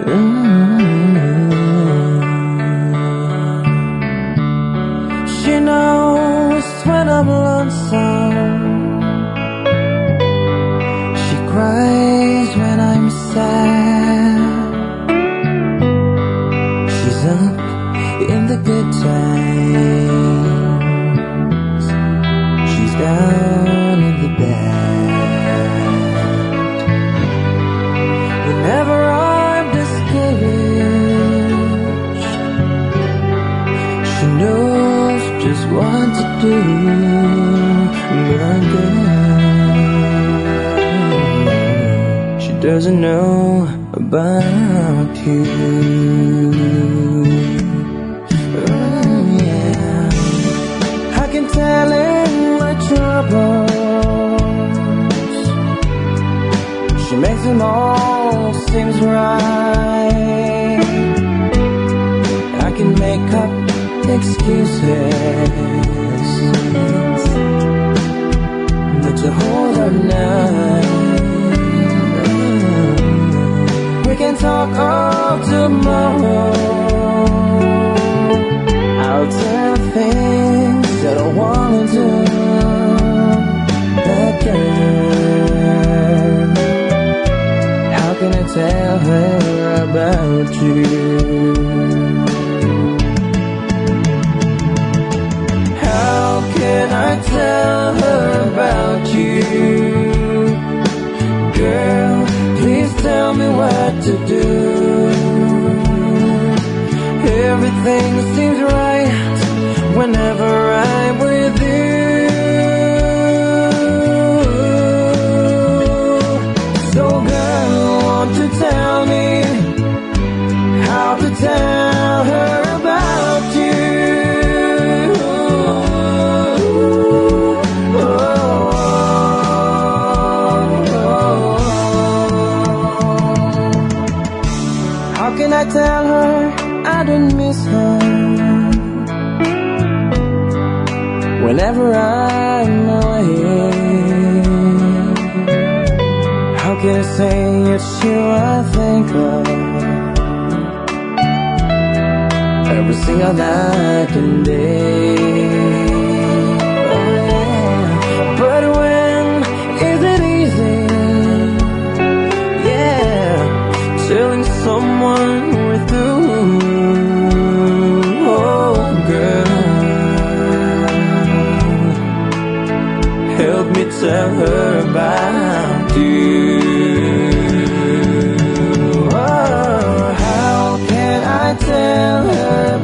She knows when I'm lonesome. She cries when I'm sad. She's up in the good times. She's down in the bad. Whenever I'm discouraged, she knows just what to do. My girl, she doesn't know about you. Yeah. I can tell in my troubles, she makes them all seems right. I can make up excuses, but to hold up night. We can talk all tomorrow. I'll tell things that I wanna do. But girl, how can I tell her about you? How can I tell her about you? Girl, please tell me what to do. Everything seems right whenever I'm with you. So girl, won't you tell me how to tell her about you? How can I tell her I don't miss her whenever I'm away? How can I say it's you I think of every single night and day? Oh yeah. But when is it easy? Yeah, telling someone we're through. Oh girl, help me tell her about you. Oh, how can I tell her